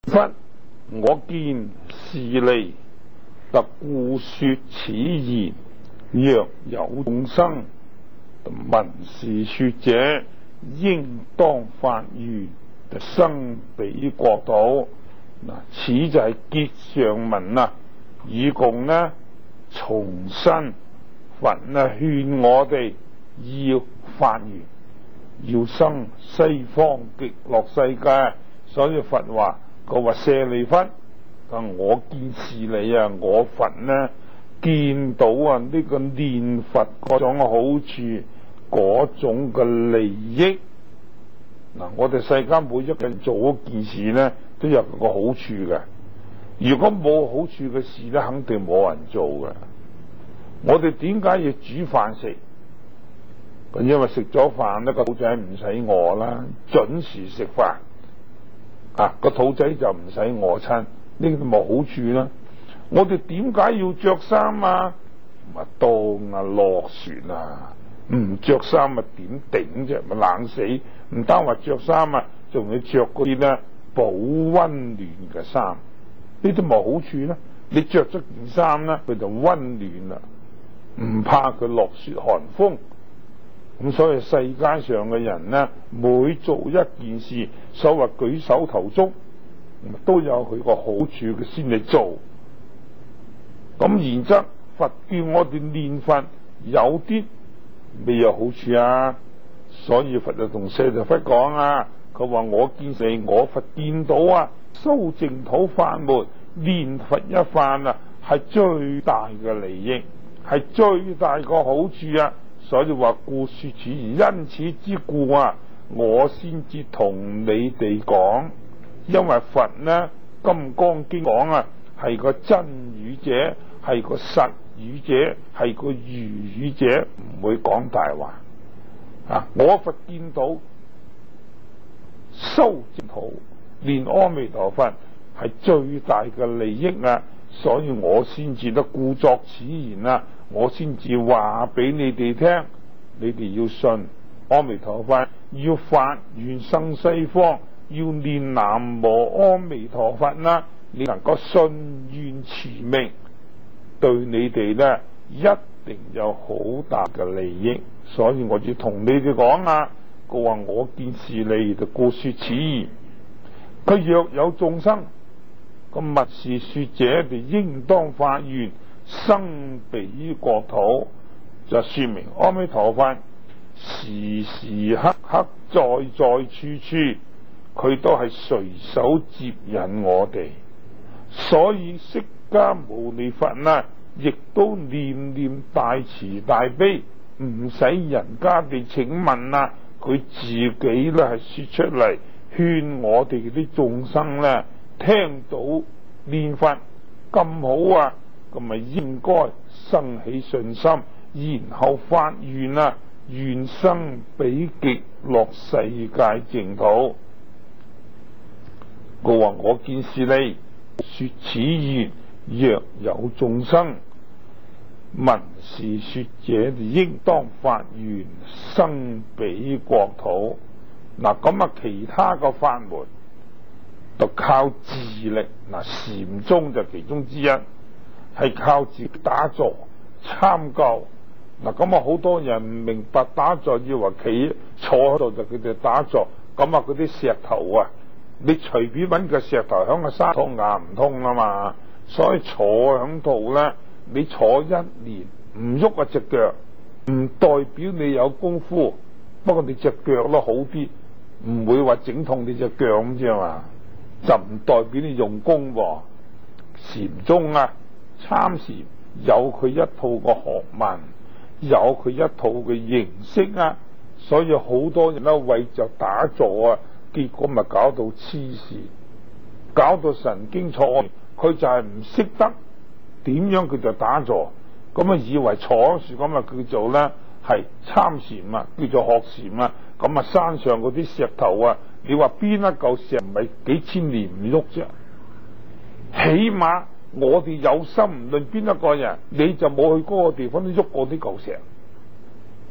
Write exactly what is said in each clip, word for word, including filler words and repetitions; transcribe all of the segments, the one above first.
忽我見是利，特故說此言。若有眾生聞是說者，應當發願生彼國土。嗱，此就係結上文啊，以共呢重申佛呢勸我哋要發願，要生西方極樂世界。所以佛話佢話舍利弗，我見是利啊，我佛呢見到啊呢個念佛嗰種好處，嗰種嘅利益。嗱，我哋世間每一個人做嗰件事呢，都有個好處嘅。如果冇好處嘅事呢，肯定冇人做嘅。我哋點解要煮飯食？因為食咗飯呢個肚仔唔使餓啦，準時食飯啊，個肚仔就唔使餓親，呢個冇好處啦。我哋點解要着衫啊？咪凍啊，落雪啊，唔着衫咪點頂啫？咪冷死。唔單話着衫啊，仲要着嗰啲咧保溫暖嘅衫，呢啲冇好處啦。你着咗件衫咧，佢就溫暖啦，唔怕佢落雪寒風。咁所以世界上嘅人呢，每做一件事，所謂舉手投足，都有佢個好處嘅先嚟做。咁然則佛叫我哋念佛，有啲未有好處啊。所以佛就同舍利弗講啊，佢話我見你我佛見到啊，修淨土法門念佛一番啊，係最大嘅利益，係最大個好處啊。所以話故說此言，因此之故啊，我先至同你哋講。因為佛呢《金剛經》講啊，係個真語者，係個實語者，係個如語者，唔會講大話啊！我佛見到修淨土念阿彌陀佛係最大嘅利益啊，所以我先至得故作此言啊，我先至話俾你哋聽，你哋要信阿彌陀佛，要發願生西方，要念南無阿彌陀佛啦，你能夠信願持名，對你哋呢一定有好大嘅利益。所以我要同你哋講啊，佢話我見是利，就故說此言。佢若有眾生，咁密是說者，就應當發願生彼國土，就說明阿彌陀佛時時刻刻在在處處，佢都係隨手接引我哋。所以釋迦牟尼佛啊，亦都念念大慈大悲，唔使人家哋請問啊，佢自己咧係說出嚟，勸我哋啲眾生咧聽到念佛咁好啊，咁咪應該生起信心，然後發願啊，願生彼極樂世界淨土。我話我見是利，說此言，若有眾生聞是說者，應當發願生彼國土。嗱，咁啊，其他個法門就靠自力。嗱，禪宗就其中之一，係靠自己打坐參究。嗱，咁啊，好多人唔明白打坐，以為企坐喺度就佢哋打坐。咁啊，嗰啲石頭啊，你隨便搵個石頭響個沙土壓唔通啊嘛。所以坐響度咧，你坐一年唔喐啊隻腳，唔代表你有功夫，不過你隻腳都好啲，唔會話整痛你隻腳咁啫嘛，就唔代表你用功喎。禪宗啊，參禪有佢一套個學問，有佢一套嘅形式啊，所以好多人咧為就打坐啊，結果咪搞到黐線，搞到神經錯。佢就係唔識得點樣，佢就打坐，咁啊以為坐樹咁啊叫做咧係參禪啊，叫做學禪啊。咁啊山上嗰啲石頭啊，你話邊一嚿石唔係幾千年唔喐啫？起碼我哋有心，唔論邊一個人，你就冇去嗰個地方都喐過啲嚿石。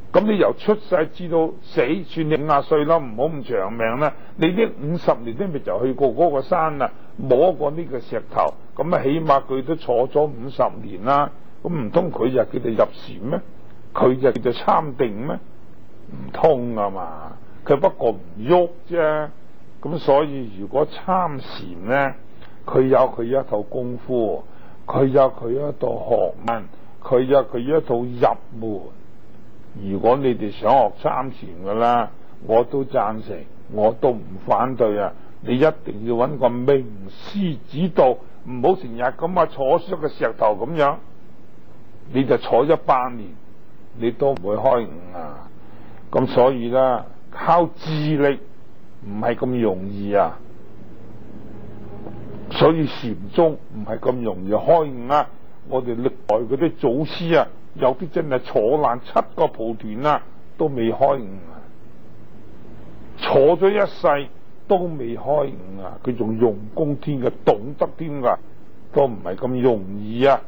咁你由出世至到死，算你五十歲啦，唔好咁長命啦。你呢五十年都未就去過嗰個山啊，摸過呢個石頭，咁啊起碼佢都坐咗五十年啦。咁唔通佢就叫做入禪咩？佢就叫做參定咩？唔通啊嘛，佢不過唔喐啫。咁所以如果參禪咧，佢有佢一套功夫，佢有佢一套學問，佢有佢一套入門。如果你哋想學參禪噶啦，我都贊成，我都唔反對啊！你一定要揾個名師指導，唔好成日咁啊坐出個石頭咁樣，你就坐一百年，你都唔會開悟啊！咁所以啦，靠智力唔係咁容易啊，所以禪宗唔係咁容易開悟啊！我哋歷代嗰啲祖師啊，有啲真係坐爛七個蒲團啊，都未開悟啊！坐咗一世都未開悟啊！佢仲用功添嘅，懂得添噶，都唔係咁容易啊！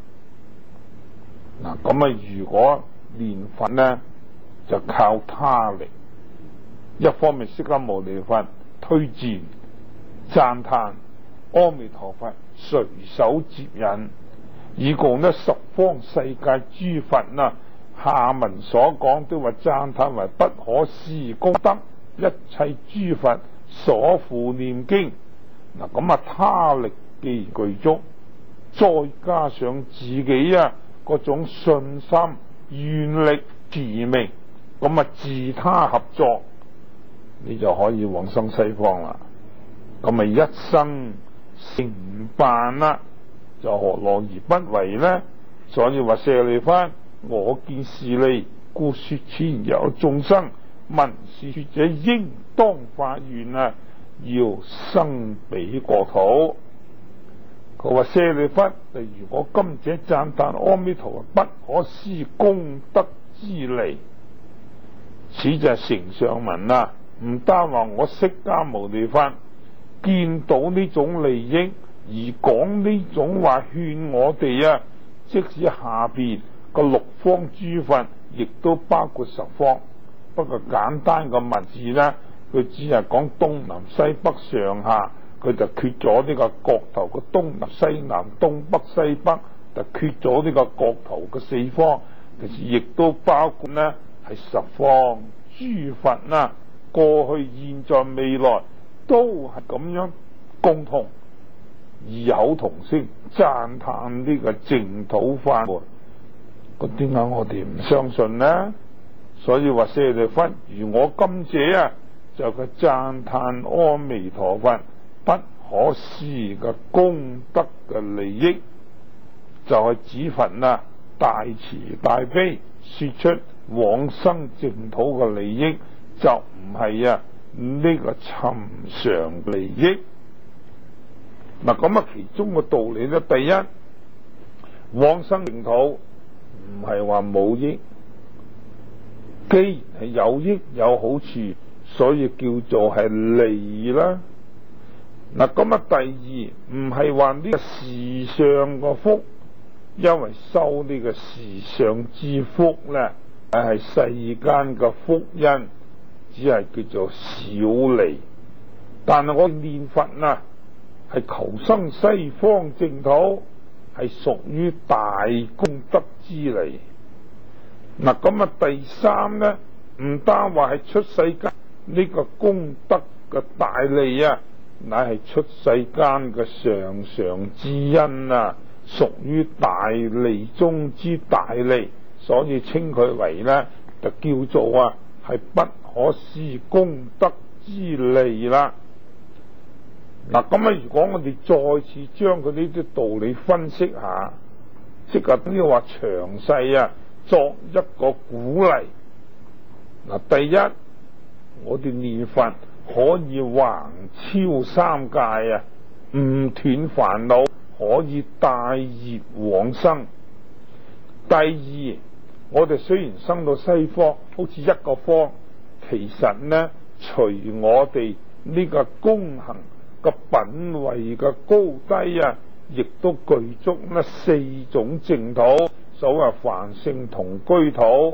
嗱，咁啊，如果練佛呢，就靠他力。一方面釋迦牟尼佛推薦讚歎阿彌陀佛隨手接引，以共呢十方世界諸佛啊，下文所講都話讚歎為不可思議功德，一切諸佛所付念經。嗱，咁啊他力既具足，再加上自己啊嗰種信心願力持名，咁啊自他合作，你就可以往生西方啦。咁咪一生成辦啦，就何樂而不為呢？所以話舍利弗，我見是利，故說前有眾生聞是說者，應當發願啊，要生彼國土。佢話舍利弗，如果今者讚歎阿彌陀佛不可思功德之利，此就係承上文啦。唔單話我釋迦牟尼佛見到呢種利益而講呢種話勸我哋啊，即使下邊個六方諸佛，亦都包括十方。不過簡單個文字呢，佢只係講東南西北上下，佢就缺咗呢個國頭個東南西南東北西北，就缺咗呢個國頭嘅四方。其實亦都包括呢係十方諸佛啦。過去、現在、未來都係咁樣共同異口同聲讚歎呢個淨土法門。咁點解我哋唔相信呢？所以話舍利弗，如我今者啊，就佢讚歎阿彌陀佛不可思議嘅功德嘅利益，就係、是、指佛啊大慈大悲，說出往生淨土嘅利益。就唔係啊呢、這個尋常利益。嗱，咁啊其中個道理咧，第一，往生淨土唔係話冇益，既然係有益有好處，所以叫做係利啦。嗱，咁啊第二，唔係話呢個時上個福，因為修呢個時上之福咧，係世間嘅福因，只係叫做小利。但係我念佛啊，係求生西方淨土，係屬於大功德之利。嗱，咁啊第三咧，唔單話係出世間呢個功德嘅大利啊，乃係出世間嘅常常之恩啊，屬於大利中之大利，所以稱佢為咧，就叫做啊係不可思議功德之利啦。嗱，咁啊，如果我哋再次將佢呢啲道理分析下，即係呢個話詳細啊，作一個鼓勵。嗱，第一，我哋念佛可以橫超三界啊，唔斷煩惱，可以帶業往生。第二，我哋雖然生到西方，好似一個方，其實呢，隨我哋呢個功行個品位嘅高低啊，亦都具足呢四種淨土，所謂凡聖同居土、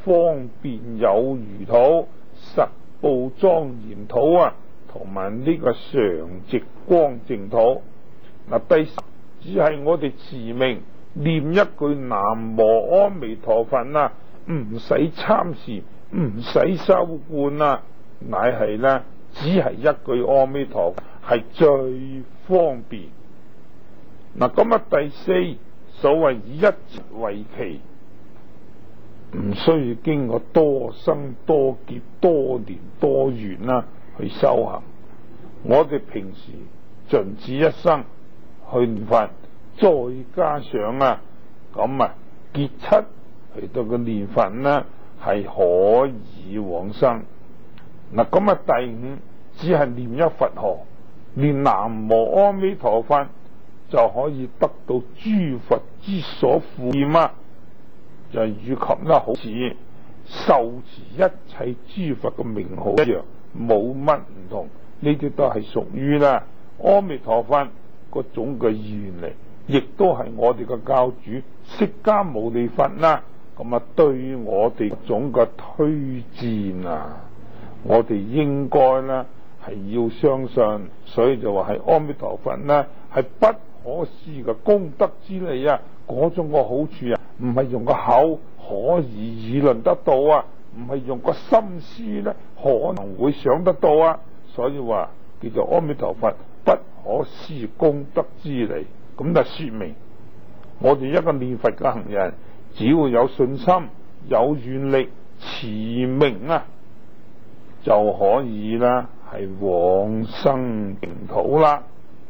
方便有餘土、實報莊嚴土啊，同埋呢個常寂光淨土。嗱，第十只係我哋持名念一句南無阿彌陀佛啊，唔使參禪，唔使修觀啊，乃係呢，只係一句阿彌陀佛係最方便。嗱，咁啊第四，所謂以一為期，唔需要經過多生多劫多年多月啦去修行。我哋平時盡此一生去念佛，再加上啊咁啊結七去到個念佛呢，係可以往生。嗱，咁啊第五，只係念一佛號，念南無阿彌陀佛，就可以得到諸佛之所護念啊！就以及呢，好似受持一切諸佛嘅名號一樣，冇乜唔同。呢啲都係屬於啦阿彌陀佛嗰種嘅願力，亦都係我哋嘅教主釋迦牟尼佛啦。咁啊，對我哋種嘅推薦啊，我哋應該呢係要相信，所以就話係阿彌陀佛呢係不可思嘅功德之利啊！嗰種個好處啊，唔係用個口可以議論得到啊，唔係用個心思咧可能會想得到啊，所以話叫做阿彌陀佛不可思功德之利。咁就說明我哋一個念佛嘅行人，只要有信心、有願力、持名啊，就可以啦，係往生淨土啦。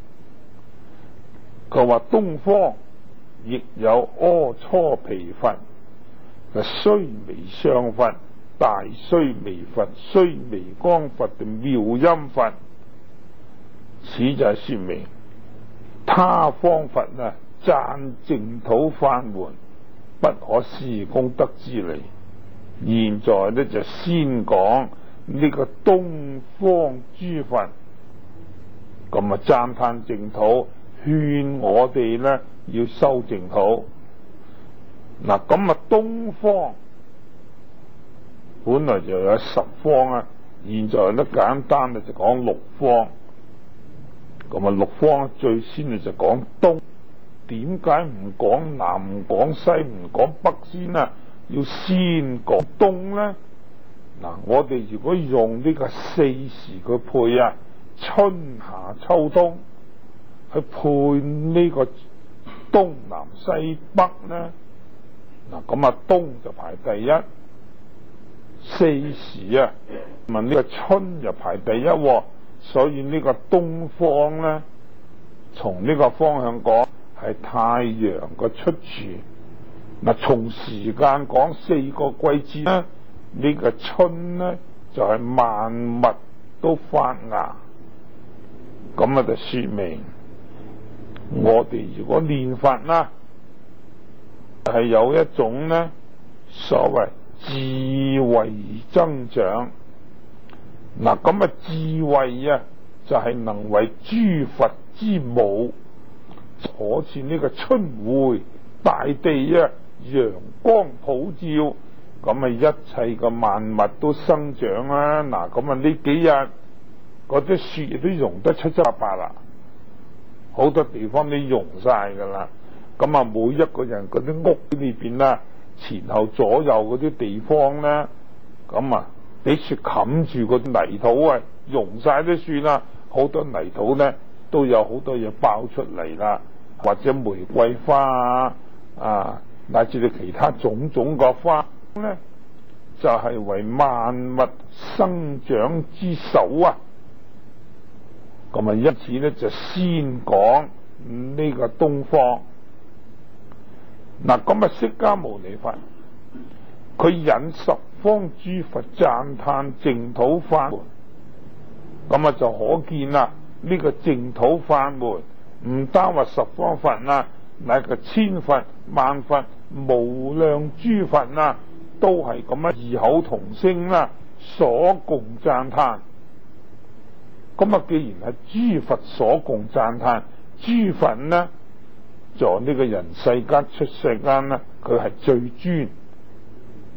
佢話東方亦有阿閦鞞佛，須彌相佛、大須彌佛、須彌光佛定妙音佛。此就係說明他方佛啊，讚淨土法門不可思議功德之利。現在呢，就先講呢個東方諸佛，咁啊讚歎淨土，勸我哋呢要修淨土。嗱，咁啊東方本來就有十方啊，現在呢簡單就講六方。咁啊六方最先就講東，點解唔講南唔講西唔講北先啊？要先講東呢？嗱，我哋如果用呢個四時去配啊，春夏秋冬去配呢個東南西北呢，嗱咁啊東就排第一，四時啊問呢個春就排第一，所以呢個東方呢，從呢個方向講係太陽個出處。嗱，從時間講四個季節呢，呢個春呢就係萬物都發芽，咁啊就說明我哋如果念佛啦，係有一種呢所謂智慧增長。嗱，咁啊智慧啊就係能為諸佛之母，好似呢個春回大地啊，陽光普照，咁啊一切嘅萬物都生長啊。嗱，咁啊呢幾日嗰啲雪都融得七七八八啦，好多地方都融晒噶啦。咁啊每一個人嗰啲屋裏邊啦，前後左右嗰啲地方咧，咁啊俾雪冚住嗰啲泥土啊，融晒都算啦。好多泥土咧都有好多嘢爆出嚟啦，或者玫瑰花啊，啊乃至到其他種種個花咧，就係、是、為萬物生長之首啊。咁啊，因此咧就先講呢個東方。嗱，咁啊釋迦牟尼佛佢引十方諸佛讚歎淨土法門，咁啊就可見啦，呢、這個淨土法門唔單話十方佛啊，乃個千佛萬佛無量諸佛啊，都係咁啊異口同聲啦，所共讚歎。咁啊既然係諸佛所共讚歎，諸佛呢在呢個人世間出世間呢，佢係最尊。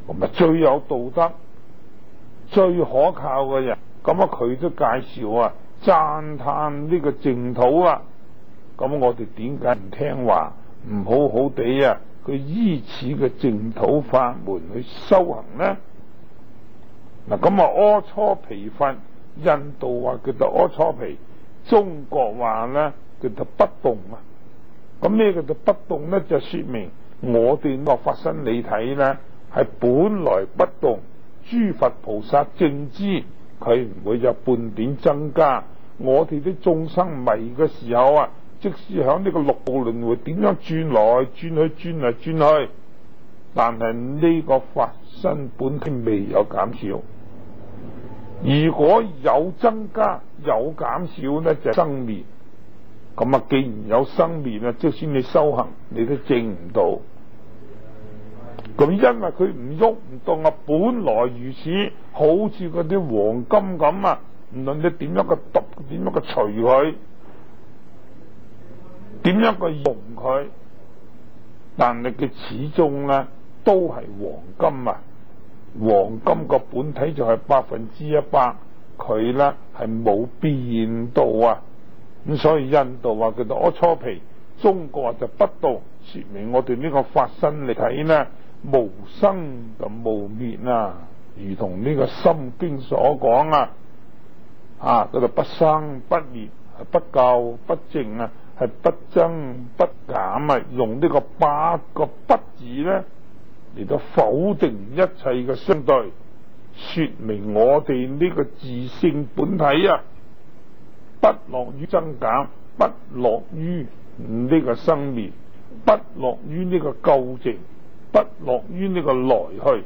咁啊最有道德、最可靠嘅人，咁啊佢都介紹啊讚歎呢個淨土啊。咁我哋點解唔聽話，唔好好地啊佢依此嘅淨土法門去修行呢？嗱，咁啊阿閦鞞佛，印度話叫做阿閦鞞，中國話咧叫做不動啊。咁咩叫做不動咧？就說明我哋個法身理體咧係本來不動，諸佛菩薩正知佢唔會有半點增加。我哋啲眾生迷嘅時候啊，即使響呢個六道輪迴點樣轉來轉去轉嚟轉去，但係呢個法身本體未有減少。如果有增加有減少呢，就係生滅。咁啊，既然有生滅啊，即使你修行你都證唔到。咁因為佢唔喐唔動啊，本來如此，好似嗰啲黃金咁啊，唔論你點樣個揼，點樣個除佢，點樣個用佢，但係佢始終咧都係黃金啊。黃金個本體就係百分之一百，佢咧係冇變到啊。咁所以印度話叫做阿閦鞞，中國就不動，說明我哋呢個法身嚟睇呢，無生就無滅啊，如同呢個心經所講啊，啊叫做不生不滅，係不垢不淨啊，係不增不減啊，用呢個八個不字呢嚟到否定一切嘅相對，說明我哋呢個自性本體啊，不樂於增減，不樂於呢個生滅，不樂於呢個垢淨，不樂於呢個來去，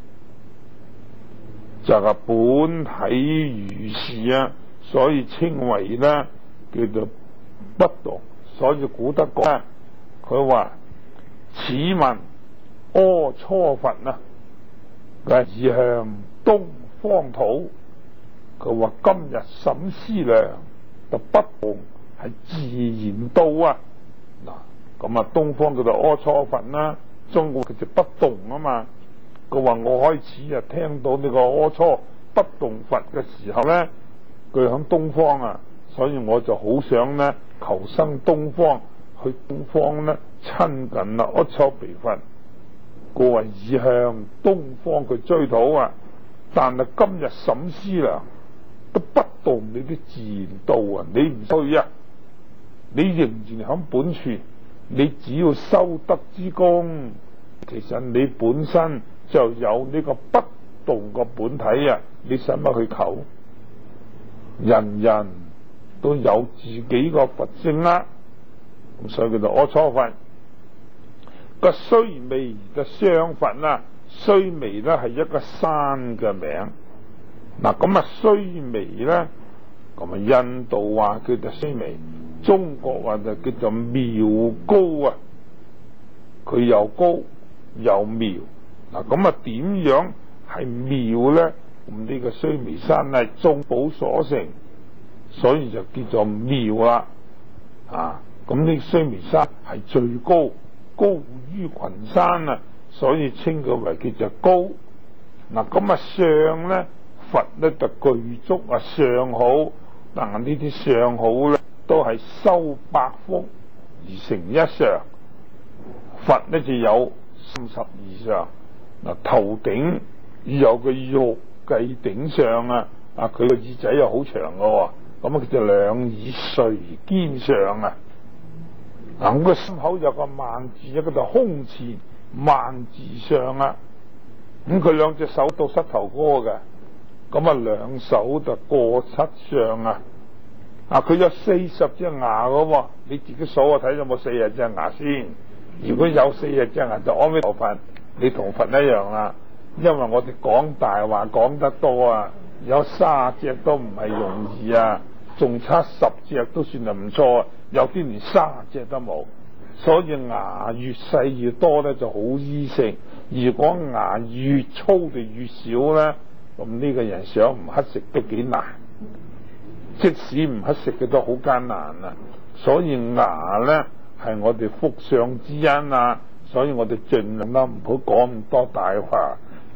就係、是、本體如是啊，所以稱為咧叫做不動。所以古德講咧，佢話此問阿閦佛啊，佢係意向東方土。佢話今日審思量，就不動係自然到啊。嗱，咁啊東方叫做阿閦佛啦，中國佢就不動啊嘛。佢話我開始啊聽到呢個阿閦不動佛嘅時候咧，佢響東方啊，所以我就好想咧求生東方，去東方咧親近啊阿閦鞞佛。佢話意向東方佢追討啊，但係今日審思量都不動，你啲自然到啊，你唔去啊，你仍然響本處，你只要修德之功，其實你本身就有呢個不動個本體啊，你使乜去求？人人都有自己個佛性啦，咁所以叫做阿閦佛。個須彌嘅相佛啦，須彌咧係一個山嘅名。嗱，咁啊須彌咧，咁啊印度話叫做須彌，中國話就叫做妙高啊。佢又高又妙。嗱，咁啊點樣係妙咧？咁呢個須彌山係眾寶所成，所以就叫做妙啦。啊，咁呢須彌山係最高，高於群山啊，所以稱佢為叫做高。嗱，咁啊相咧，佛咧就具足啊相好，但係呢啲相好咧都係修百福而成一相。佛咧就有三十二相。嗱，頭頂有個玉髻頂相啊，啊佢個耳仔又好長噶，咁啊叫做兩耳垂肩相啊。嗱，咁個心口有個萬字，一個就胸前萬字相啊。咁佢兩隻手到膝頭哥嘅，咁啊兩手就過七相啊。啊，佢有四十隻牙噶，你自己數下睇有冇四十隻牙先。如果有四十隻牙就阿彌陀佛，你同佛一樣啦。因為我哋講大話講得多啊，有卅隻都唔係容易啊，仲差十隻都算係唔錯，有啲連卅隻都冇。所以牙越細越多咧就好醫性，如果牙越粗就越少咧，咁呢個人想唔乞食都幾難，即使唔乞食嘅都好艱難啊。所以牙咧係我哋福相之因啊，所以我哋盡量啦唔好講咁多大話。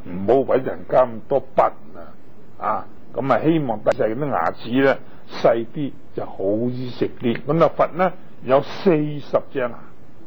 唔好為人家咁多笨啊！啊，咁啊希望第世啲牙齒咧細啲就好易食啲。咁啊佛咧有四十隻牙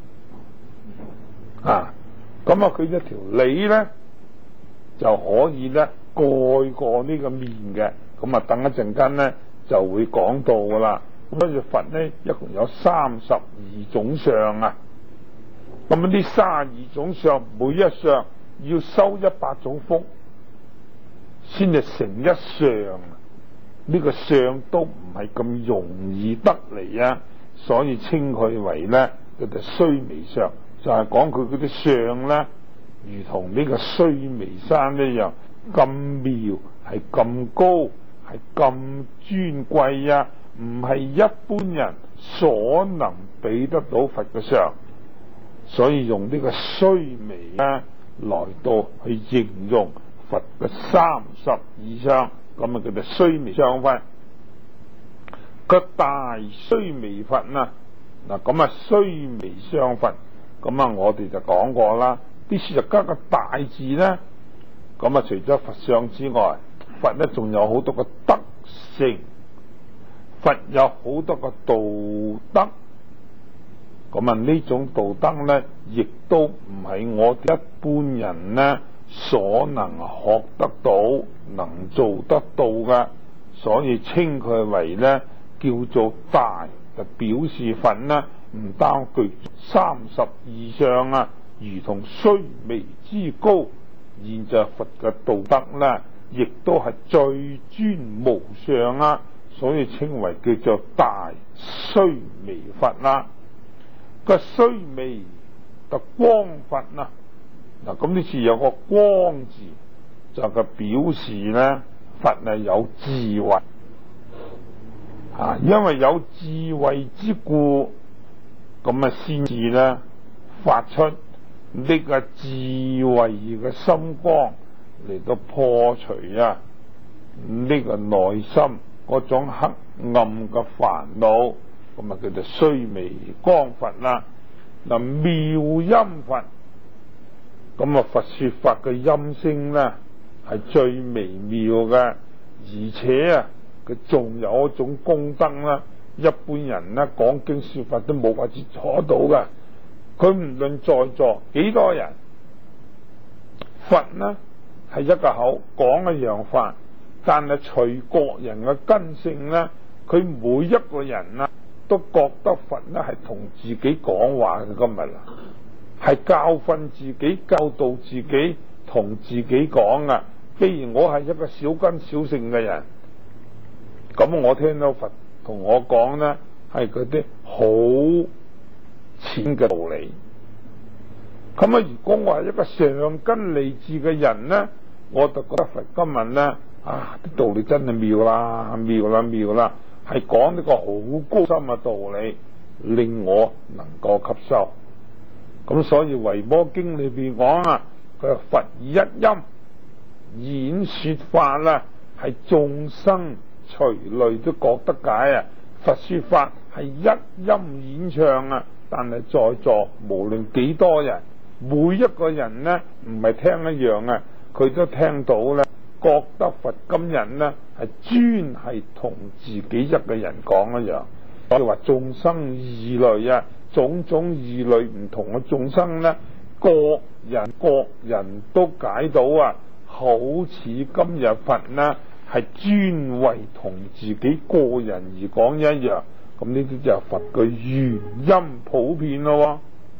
啊，咁啊佢一條脷咧就可以咧蓋過呢個面嘅。咁啊等一陣間咧就會講到噶啦。跟住佛咧一共有三十二種相啊。咁啊呢三十二種相，每一相要修一百種福，先至成一相。呢個相都唔係咁容易得嚟啊，所以稱佢為咧叫做須彌相，就係講佢嗰啲相咧，如同呢個須彌山一樣咁妙，係咁高，係咁尊貴啊，唔係一般人所能比得到佛嘅相。所以用呢個須彌咧來到去形容佛嘅三十二相，咁啊叫做須彌相佛。個大須彌佛啊，嗱咁啊須彌相佛，咁啊我哋就講過啦。啲書就加個大字咧，咁啊除咗佛相之外，佛咧仲有好多個德性，佛有好多個道德。咁啊呢種道德咧，亦都唔係我哋一般人咧所能學得到、能做得到嘅，所以稱佢為咧叫做大，就表示佛呢唔單具三十二相啊，如同須彌之高。現在佛嘅道德咧，亦都係最尊無上啊，所以稱為叫做大須彌佛啦。個須彌就光佛啊，嗱咁呢次有個光字，就係表示咧佛係有智慧啊，因為有智慧之故，咁啊先至咧發出呢個智慧嘅心光嚟到破除啊呢、這個內心嗰種黑暗嘅煩惱。咁啊叫做須彌光佛啦。嗱妙音佛，咁啊佛說法嘅音聲咧係最微妙嘅，而且啊佢仲有一種功德啦，一般人咧講經說法都冇法子坐到嘅。佢唔論在座幾多人，佛呢係一個口講一樣法，但係隨各人嘅根性咧，佢每一個人啊都覺得佛咧係同自己講話嘅。今日啦，係教訓自己、教導自己、同自己講啊。譬如我係一個小根小性嘅人，咁我聽到佛同我講咧，係嗰啲好淺嘅道理。咁啊，如果我係一個上根利智嘅人咧，我就覺得佛今日咧啊啲道理真係妙啦，妙啦，妙啦。係講呢個好高深嘅道理，令我能夠吸收。咁所以《維摩經》裏邊講啊，佢話佛以一音演說法啦，係眾生隨類都覺得解啊。佛說法係一音演唱啊，但係在座無論幾多人，每一個人呢唔係聽一樣啊，佢都聽到咧。覺得佛今日呢係專係同自己一個人講一樣，所以話眾生異類啊，種種異類唔同嘅眾生呢，各人各人都解到啊，好似今日佛呢係專為同自己個人而講一樣，咁呢啲就係佛嘅原音普遍咯。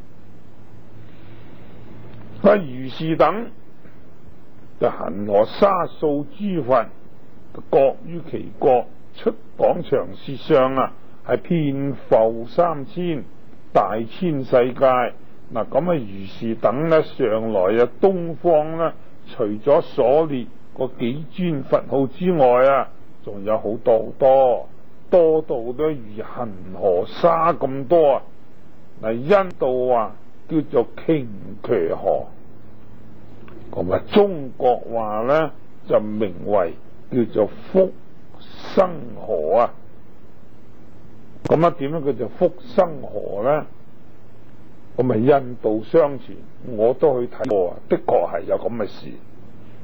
啊，如是等。就恒河沙數諸佛，各於其國出講長舌相啊，係遍覆三千大千世界。嗱咁啊，如是等咧，上來啊，東方咧，除咗所列個幾尊佛號之外啊，仲有好多好多，多到都如恒河沙咁多啊！嗱，印度啊叫做頃渠河。咁啊，中國話咧就名為叫做福生河啊。咁啊，點樣叫做福生河咧？咁啊，印度相傳，我都去睇過啊，的確係有咁嘅事。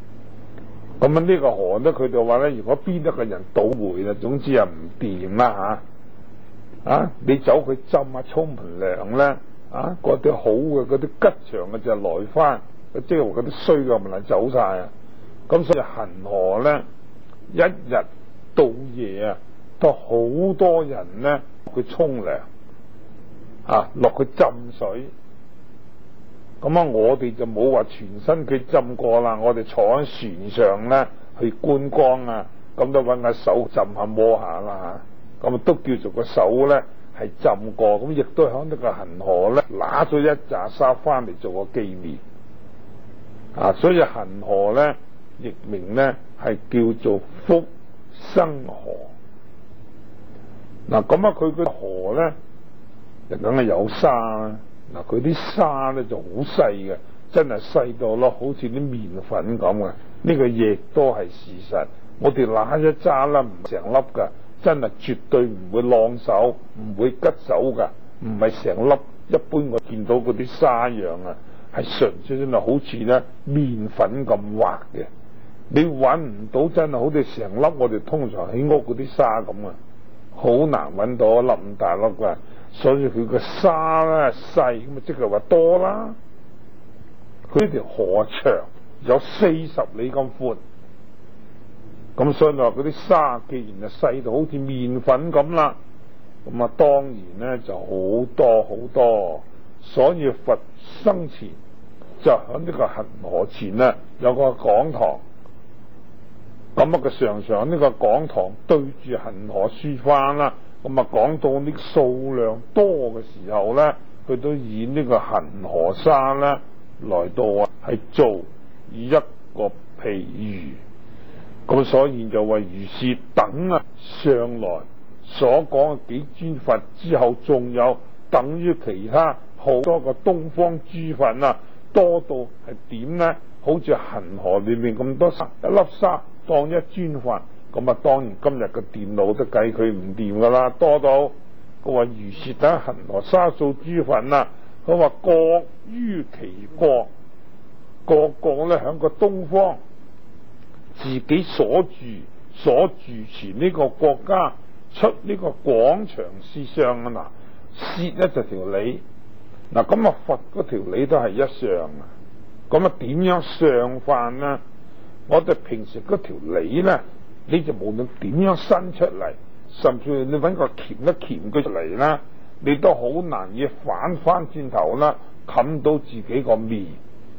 咁啊呢個河咧，佢就話咧，如果邊一個人倒回啦，總之啊唔掂啦吓，啊你走去浸下沖盆涼咧，啊嗰啲好嘅嗰啲吉祥嘅就來翻，即係話嗰啲衰嘅咪嚟走晒啊！咁所以恒河咧，一日到夜啊，都好多人咧去沖涼，啊落去浸水。咁啊，我哋就冇話全身佢浸過啦，我哋坐喺船上咧去觀光啊，咁都揾下手浸下摸下啦嚇，咁啊都叫做個手咧係浸過，咁亦都喺呢個恒河咧拿咗一紮沙翻嚟做個紀念啊，所以恒河咧譯名咧係叫做福生河。嗱咁啊，佢個河咧就梗係有沙啦。嗱，佢啲沙咧就好細嘅，真係細到咯，好似啲麵粉咁嘅。呢、這個亦都係事實。我哋拿一揸啦，唔成粒噶，真係絕對唔會晾手，唔會吉手噶，唔係成粒。一般我見到嗰啲沙樣啊，係純粹真係好似咧麵粉咁滑嘅。你搵唔到真係好似成粒我哋通常喺屋嗰啲沙咁啊，好難搵到一粒咁大粒噶。所以佢個沙咧細，咁啊即係話多啦。佢呢條河長有四十里咁闊，咁所以話嗰啲沙既然係細到好似麵粉咁啦，咁啊當然咧就好多好多。所以佛生前就喺呢個恒河前咧有個講堂，咁啊佢常常呢個講堂對住恒河説法啦。咁啊，講到呢數量多嘅時候咧，佢都以呢個恒河沙咧來到啊，係做一個譬喻。咁所以就話如是等啊，上來所講嘅幾尊佛之後，仲有等於其他好多個東方諸佛啊，多到係點咧？好似恒河裏面咁多沙，一粒沙當一尊佛。咁啊，當然今日嘅電腦都計佢唔掂噶啦，多到佢話如是等恒河沙數諸佛啊，佢話各於其國，個個咧響個東方自己所住所住持呢個國家出呢個廣長舌相啊，嗱，舌咧就條理，嗱咁啊佛嗰條理都係一相啊，咁啊點樣相法呢？我哋平時嗰條理咧，你就無論點樣伸出嚟，甚至你揾個鉗一鉗佢出嚟啦，你都好難以反翻轉頭啦，冚到自己個面。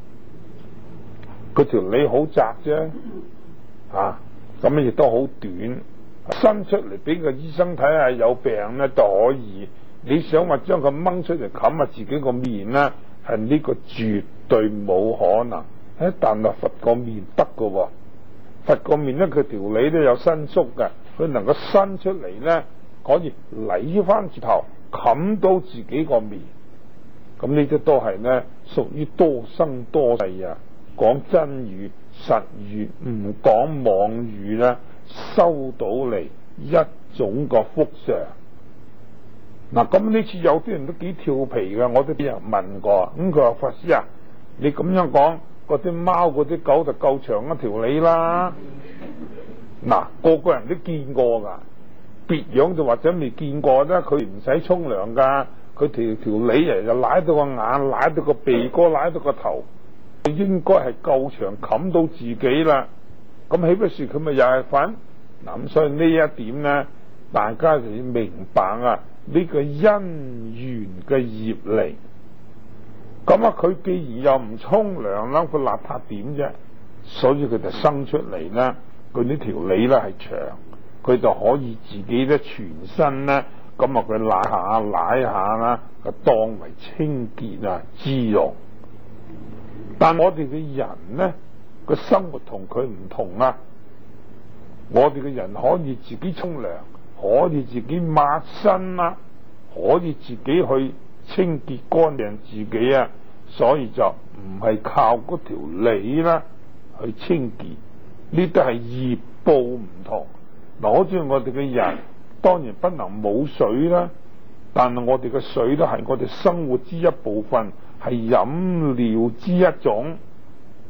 佢條脷好窄啫，啊，咁亦都好短，伸出嚟俾個醫生睇下有病咧都可以。你想話將佢掹出嚟冚下自己個面咧，係呢個絕對冇可能。誒，但係佛個面得噶喎。佛個面咧，佢條脷都有伸縮嘅，佢能夠伸出嚟咧，可以理翻住頭，冚到自己個面。咁呢啲都係咧，屬於多生多世啊，講真語、實語，唔講妄語咧，收到嚟一種個福相。嗱，咁呢次有啲人都幾調皮嘅，我都俾人問過，咁佢話法師啊，你咁樣講，嗰啲貓嗰啲狗就夠長一條脷啦。嗱，個個人都見過噶，別樣就或者未見過咧，佢唔使沖涼噶，佢條條脷嚟就舐到個眼，舐到個鼻哥，舐到個頭，應該係夠長冚到自己啦。咁豈不是佢咪又係粉？嗱，咁所以呢一點咧，大家就要明白啊，呢個因緣嘅業力。咁啊，佢既然又唔沖涼啦，佢邋遢點啫？所以佢就生出嚟啦。佢呢條脷咧係長，佢就可以自己咧全身咧，咁啊佢舐下舐下啦，就當為清潔啊滋潤。但我哋嘅人咧個生活同佢唔同啊！我哋嘅人可以自己沖涼，可以自己抹身啦，可以自己去清潔乾淨自己啊，所以就唔係靠嗰條脷啦去清潔。呢啲係業報唔同。嗱，好似我哋嘅人當然不能冇水啦，但係我哋嘅水都係我哋生活之一部分，係飲料之一種。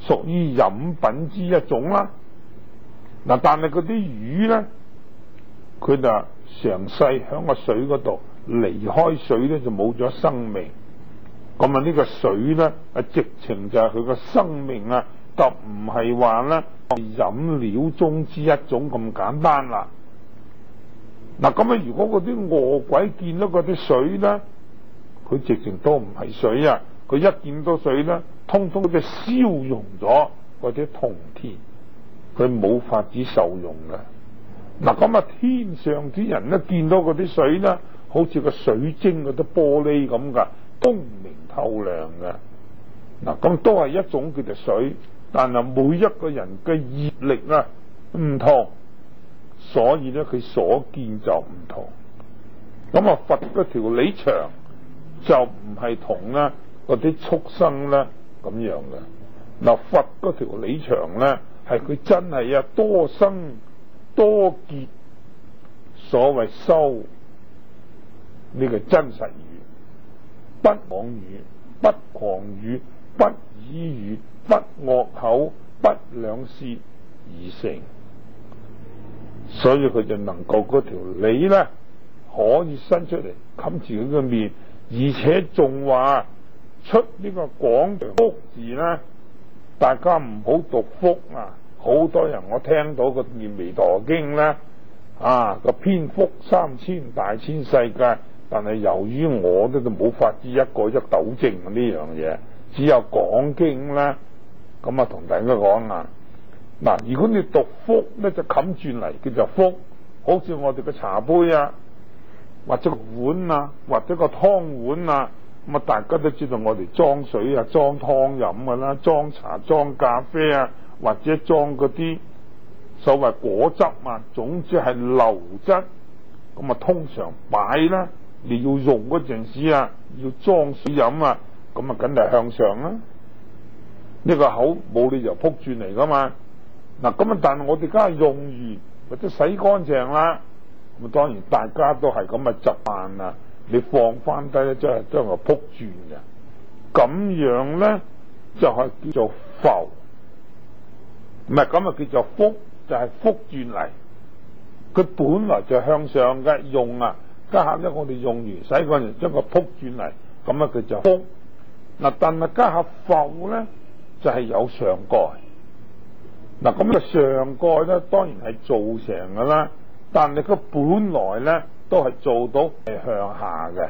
屬於飲品之一種啦。嗱，但係嗰啲魚咧，佢就成世響個水嗰度，離開水咧就冇咗生命。咁啊，呢個水咧啊，直情就係佢個生命啊，就唔係話咧飲料中之一種咁簡單啦。嗱，咁啊，如果嗰啲餓鬼見到嗰啲水咧，佢直情都唔係水啊！佢一見到水咧，通通都消融咗嗰啲銅田，佢冇法子受用嘅。嗱，咁啊，天上啲人咧見到嗰啲水咧，好似個水晶嗰啲玻璃咁噶，通明透亮嘅。嗱，咁都係一種叫做水，但係每一個人嘅業力啊唔同，所以咧佢所見就唔同。咁啊，佛嗰條理長就唔係同咧嗰啲畜生咧咁樣嘅。嗱，佛嗰條理長咧係佢真係啊多生多劫，所謂修呢個真實語，不妄語，不狂語，不綺語，不惡口，不兩舌而成。所以佢就能夠嗰條理咧可以伸出嚟冚住佢個面，而且仲話出呢個廣福字咧，大家唔好讀福啊！好多人我聽到個《彌陀經》咧啊個篇福三千大千世界，但係由於我都都冇法子一個一糾正呢樣嘢，只有講經咧，咁啊同大家講啊。嗱，如果你讀福咧，就冚轉嚟叫做福，好似我哋嘅茶杯啊，或者個碗啊，或者個湯碗啊，咁啊大家都知道我哋裝水啊、裝湯飲噶啦，裝茶、裝咖啡啊，或者裝嗰啲所謂果汁啊，總之係流質，咁啊通常擺啦，你要用嗰陣時啊，要裝水飲啊，咁啊梗係向上啦，呢個口冇理由撲轉嚟噶嘛。嗱，咁啊，但係我哋梗係用完或者洗乾淨啦，咁當然大家都係咁嘅習慣啦。你放翻低咧，真係將佢撲轉嘅，咁樣咧就係、是、叫做浮，唔係咁啊叫做福，就係、是、福轉嚟。佢本來就向上嘅用啊，家下咧我哋用完洗乾淨，將佢撲轉嚟，咁啊佢就福。嗱，但係家下浮咧就係、是、有上蓋。嗱，咁個上蓋咧當然係做成噶啦，但係佢本來咧都係做到係向下嘅。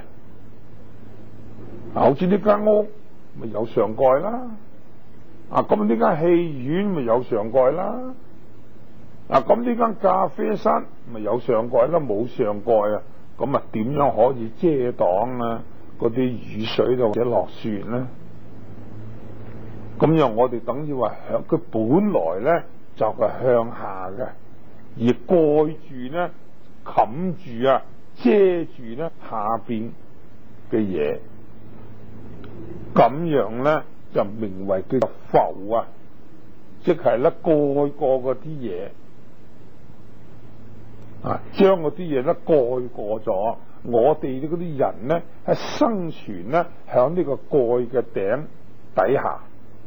好似呢間屋咪有上蓋啦，啊咁呢間戲院咪有上蓋啦，啊咁呢間咖啡室咪有上蓋啦，冇上蓋啊，咁啊點樣可以遮擋啊嗰啲雨水或者落雪咧？咁樣我哋等於話向佢本來咧就係向下嘅，而蓋住咧冚住啊遮住咧下邊嘅嘢，咁樣咧就名為叫做浮啊，即係咧蓋過嗰啲嘢啊，將嗰啲嘢咧蓋過咗，我哋嗰啲人咧係生存咧響呢個蓋嘅頂底下。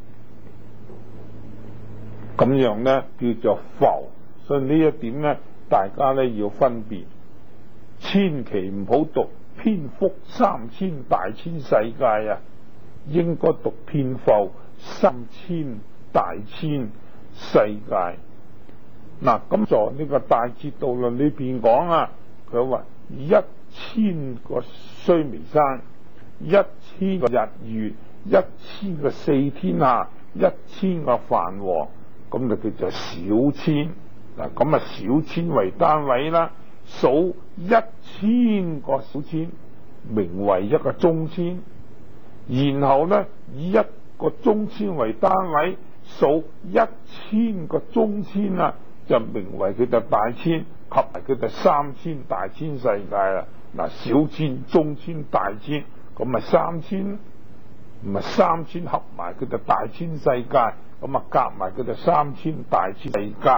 咁樣咧叫做浮，所以呢一點咧，大家咧要分別，千祈唔好讀篇福三千大千世界啊，應該讀篇浮三千大千世界。嗱，咁在呢個大智度論裏邊講啊，佢話一千個須彌山，一千個日月，一千個四天下，一千個梵王。咁就叫做小千嗱，咁啊小千為單位啦，數一千個小千，名為一個中千，然後咧以一個中千為單位，數一千個中千啊，就名為佢就大千，及埋佢就三千大千世界啦。嗱，小千、中千、大千，咁咪三千，唔係三千合埋佢就大千世界。咁啊，夾埋佢就三千大千世界。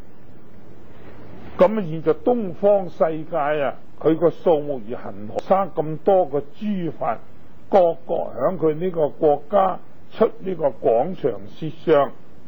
咁啊，現在東方世界啊，佢個數目如恒河沙咁多個諸佛，各個響佢呢個國家出呢個廣長舌相，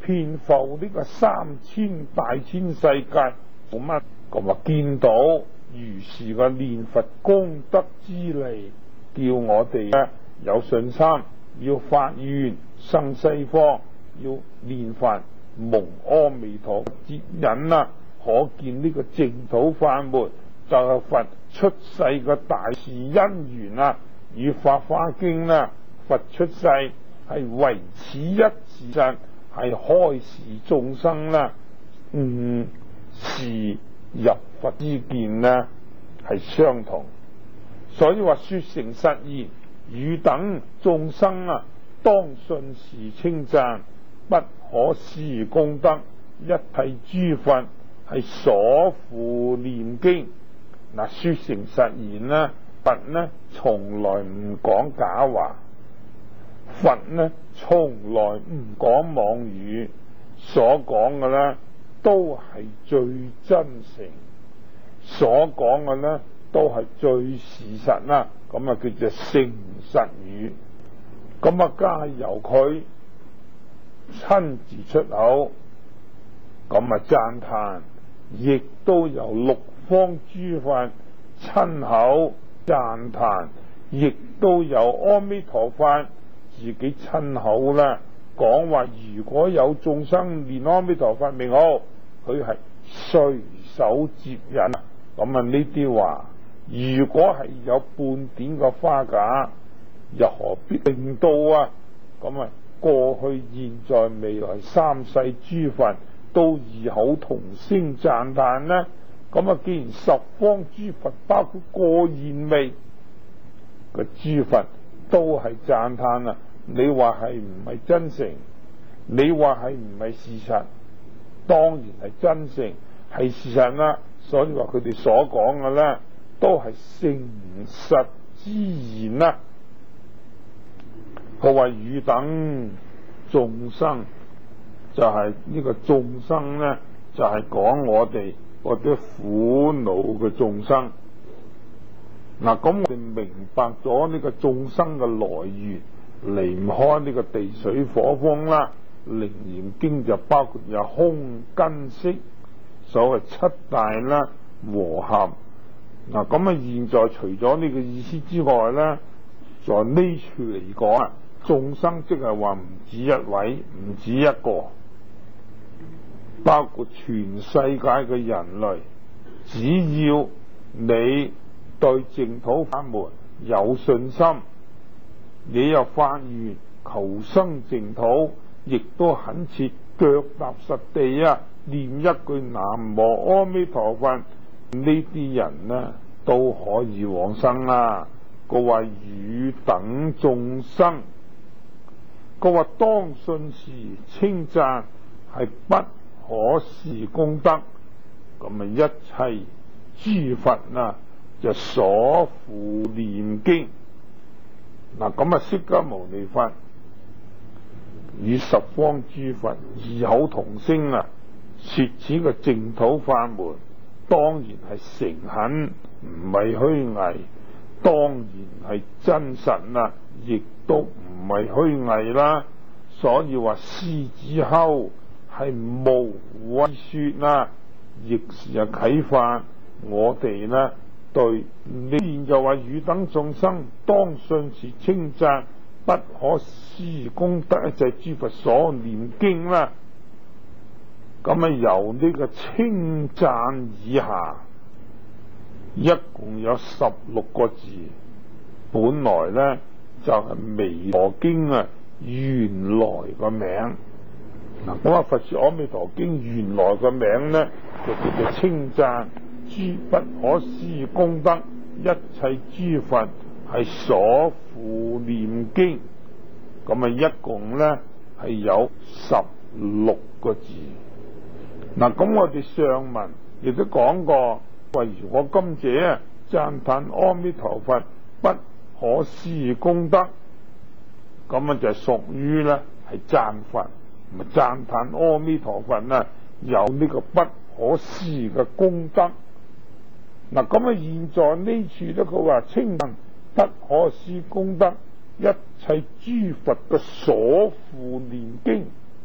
遍覆呢個三千大千世界，咁乜咁啊見到如是嘅念佛功德之利，叫我哋咧有信心，要發願生西方，要念佛蒙阿彌陀接引啊！可見呢個淨土法門就係佛出世嘅大事因緣啊！與《法華經》啦，佛出世係為此一事實，係開示眾生啦，嗯，是入佛之見呢係相同，所以話說成實言，汝等眾生啊，當信是稱讚，不可思議功德，一切諸佛係所負念經。嗱，說成實言呢，佛呢從來唔講假話，佛呢從來唔講妄語，所講嘅呢都係最真誠，所講嘅呢都係最事實啦，咁啊叫做誠實語。咁啊皆由佢親自出口，咁啊讚歎，亦都由六方諸佛親口讚歎，亦都有阿彌陀佛自己親口啦講話，如果有眾生念阿彌陀佛名號，佢係隨手接引。咁啊呢啲話，如果係有半點嘅花假，又何必令到啊？咁啊過去、現在、未來三世諸佛都異口同聲讚歎呢？咁啊既然十方諸佛包括過現未嘅諸佛都係讚歎啊，你話係唔係真誠？你話係唔係事實？當然係真誠，係事實啦。所以話佢哋所講嘅咧，都係誠實之言啦。佢話汝等眾生，就係、是、呢個眾生咧，就係、是、講我哋嗰啲苦惱嘅眾生。嗱，咁我哋明白咗呢個眾生嘅來源，離唔開呢個地水火風啦。楞嚴經就包括有空根色，所謂七大啦和合。嗱，咁啊現在除咗呢個意思之外咧，在呢處嚟講啊，眾生即係話唔止一位，唔止一個，包括全世界嘅人類，只要你對淨土法門有信心，你又發願求生淨土，亦都懇切腳踏實地啊，念一句南無阿彌陀佛，呢啲人呢都可以往生啦。佢話汝等眾生，佢話當信是稱讚，係不可思議功德。咁啊一切諸佛啊就所負念經。嗱，咁啊釋迦牟尼佛與十方諸佛異口同聲啊，說此個淨土法門，當然係誠懇，唔係虛偽，當然係真實啦，亦都唔係虛偽啦。所以話獅子吼係無畏說啦，亦是啊啟發我哋呢對呢邊就話汝等眾生當信是稱讚，不可思議功德，一切諸佛所念經啦。咁啊由呢個稱讚以下，一共有十六個字，本來呢就係、是《彌陀經》啊原來個名。嗱，咁啊佛說阿彌陀經原來個名呢就叫做稱讚諸不可思議功德，一切諸佛係所負念經。咁啊一共呢係有十六個字。嗱，咁我哋上文亦都講過，話如果今者啊讚歎阿彌陀佛不可思議功德，咁啊就係屬於咧係讚佛，咪讚歎阿彌陀佛啊有呢個不可思議嘅功德。嗱，咁啊現在呢處咧佢話稱讚不可思議功德，一切諸佛嘅所負念經。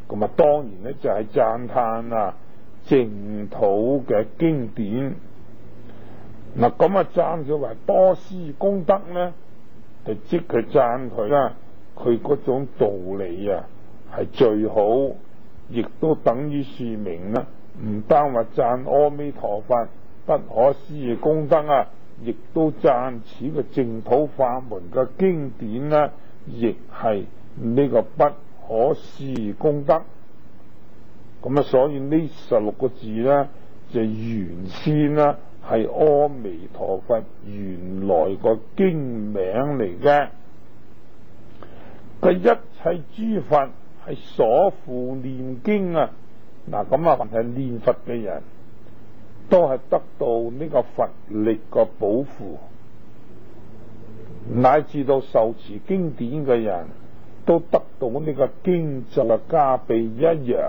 咁啊，當然咧就係讚歎啊淨土嘅經典。嗱，咁啊讚佢為多施功德咧，就即係讚佢啦，佢嗰種道理啊係最好，亦都等於說明啦，唔單話讚阿彌陀佛不可思議功德啊，亦都讚此個淨土法門嘅經典啦，亦係呢個不可思議功德。咁啊，所以呢十六個字咧，就原先啦係阿彌陀佛原來個經名嚟嘅。佢一切諸佛係所付念經啊，嗱咁啊，凡係念佛嘅人都係得到呢個佛力個保護，乃至到受持經典嘅人都得到呢個經咒嘅加被一樣。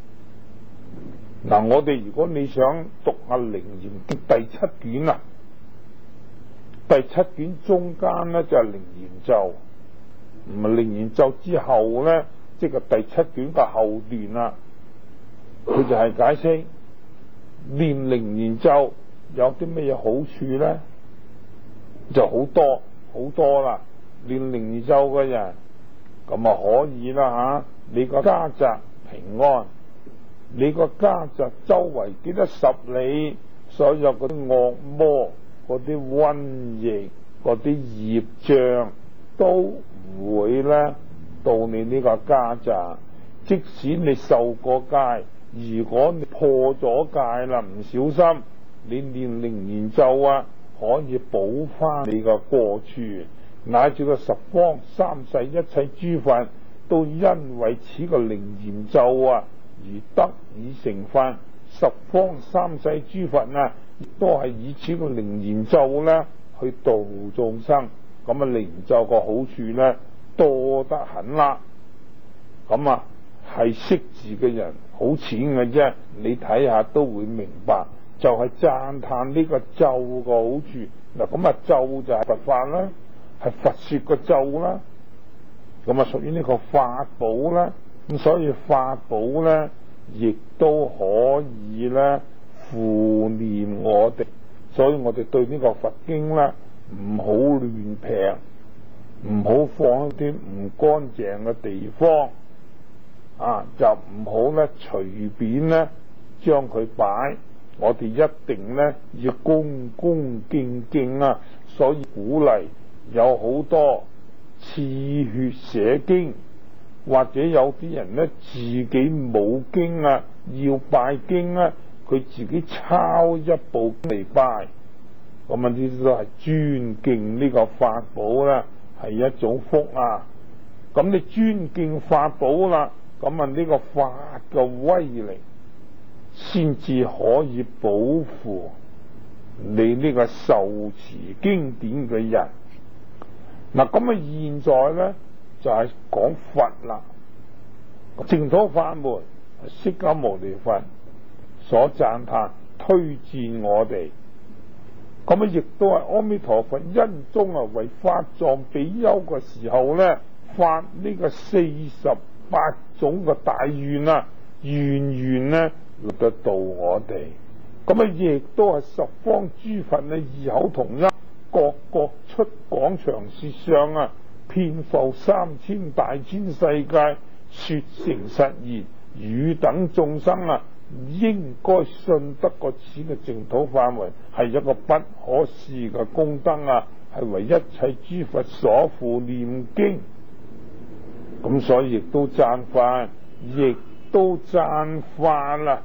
嗱，我哋如果你想讀下《楞嚴經》第七卷啊，第七卷中間咧就係楞嚴咒，唔係楞嚴咒之後咧，即係第七卷嘅後段啦。佢就係解釋念楞嚴咒有啲咩嘢好處咧，就好多好多啦。念楞嚴咒嘅人咁啊可以啦吓，你個家宅平安。你個家就周圍幾多十里，所有嗰啲惡魔、嗰啲瘟疫、嗰啲業障都唔會咧到你呢個家宅。即使你受過戒，如果你破咗戒啦，唔小心，你念楞嚴咒啊，可以補翻你個過處，乃至個十方三世一切諸佛都因為此個楞嚴咒啊而得以成佛。十方三世諸佛啊，都係以此個楞嚴咒咧去度眾生。咁啊，楞嚴咒個好處咧多得很啦。咁啊，係識字嘅人好淺嘅啫，你睇下都會明白，就係讚歎呢個咒個好處。嗱，咁啊，咒就係佛法啦，係佛說個咒啦，咁啊屬於呢個法寶啦。咁所以法寶咧，亦都可以咧護念我哋，所以我哋對呢個佛經咧唔好亂劈，唔好放喺啲唔乾淨嘅地方啊，就唔好咧隨便咧將佢擺，我哋一定咧要恭恭敬敬啊。所以鼓勵有好多刺血寫經，或者有啲人咧自己冇經啊，要拜經啊，佢自己抄一部嚟拜，咁啊呢啲都係尊敬呢個法寶啦，係一種福啊。咁你尊敬法寶啦，咁啊呢個法嘅威力先至可以保護你呢個受持經典嘅人。嗱，咁啊現在咧就係、是、講佛啦，淨土法門釋迦牟尼佛所讚歎推薦我哋，咁啊亦都係阿彌陀佛因中啊為法藏比丘嘅時候咧發呢個四十八種嘅大願啊，願願咧得到我哋，咁啊亦都係十方諸佛嘅異口同音，各各出廣長舌相啊，遍覆三千大千世界，說誠實言，汝等眾生啊，應該信得過此嘅淨土法門係一個不可思議嘅功德啊，係為一切諸佛所付念經。咁所以亦都讚法，亦都讚法啦。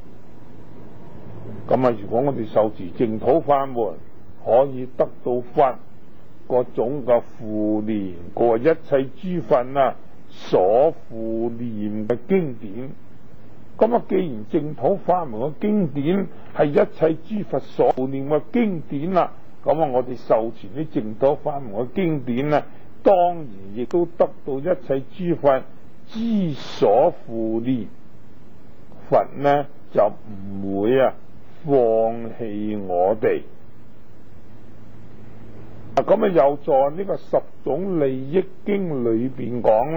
咁啊，如果我哋受持淨土法門，可以得到佛各種嘅付念過一切諸佛啊所付念嘅經典。咁啊，既然淨土法門嘅經典係一切諸佛所付念嘅經典啦，咁啊，我哋受持啲淨土法門嘅經典啊，當然亦都得到一切諸佛之所付念。佛呢就唔會啊放棄我哋。咁啊，又在呢個十種利益經裏邊講咧，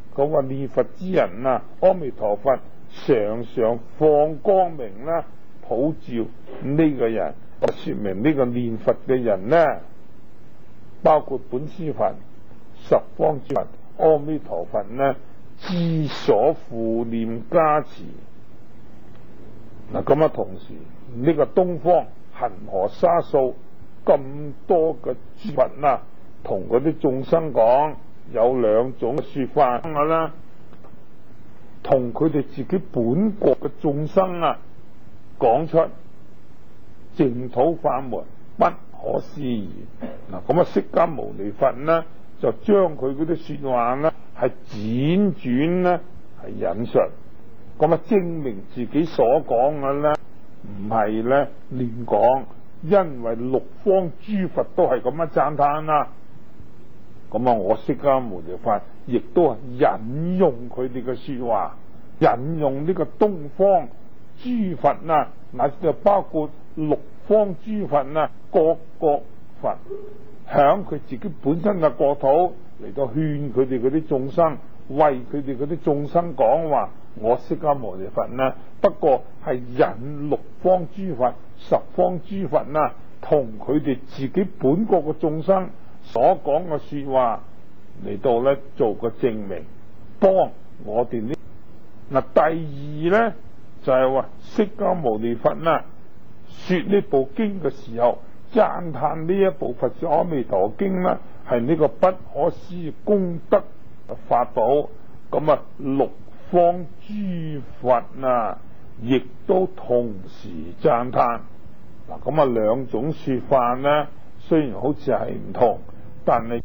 佢話念佛之人啊，阿彌陀佛常常放光明啦，普照呢個人，說明呢個念佛嘅人呢，包括本師佛、十方諸佛、阿彌陀佛呢，之所護念加持。嗱，咁啊，同時呢、這個東方恒河沙數咁多嘅諸佛啊，同嗰啲眾生講有兩種說法啦，同佢哋自己本國嘅眾生啊講出淨土法門不可思議。嗱，咁啊，釋迦牟尼佛呢就將佢嗰啲說話呢係輾轉呢係引述，咁啊證明自己所講嘅呢唔係呢亂講，因為六方諸佛都係咁樣讚歎啦。咁啊，我釋迦牟尼佛亦都係引用佢哋嘅說話，引用呢個東方諸佛啊，乃至就包括六方諸佛啊，各國佛響佢自己本身嘅國土嚟到勸佢哋嗰啲眾生，為佢哋嗰啲眾生講話。我釋迦牟尼佛呢，不過係引六方諸佛、十方諸佛啊，同佢哋自己本國嘅眾生所講嘅說話嚟到咧做個證明，幫我哋呢。嗱，第二咧就係話釋迦牟尼佛啊說呢部經嘅時候，讚歎呢一部佛說阿彌陀經呢係呢個不可思議功德嘅法寶。咁啊，六方諸佛啊亦都同時讚歎。嗱，咁啊兩種說法呢雖然好似係唔同，但係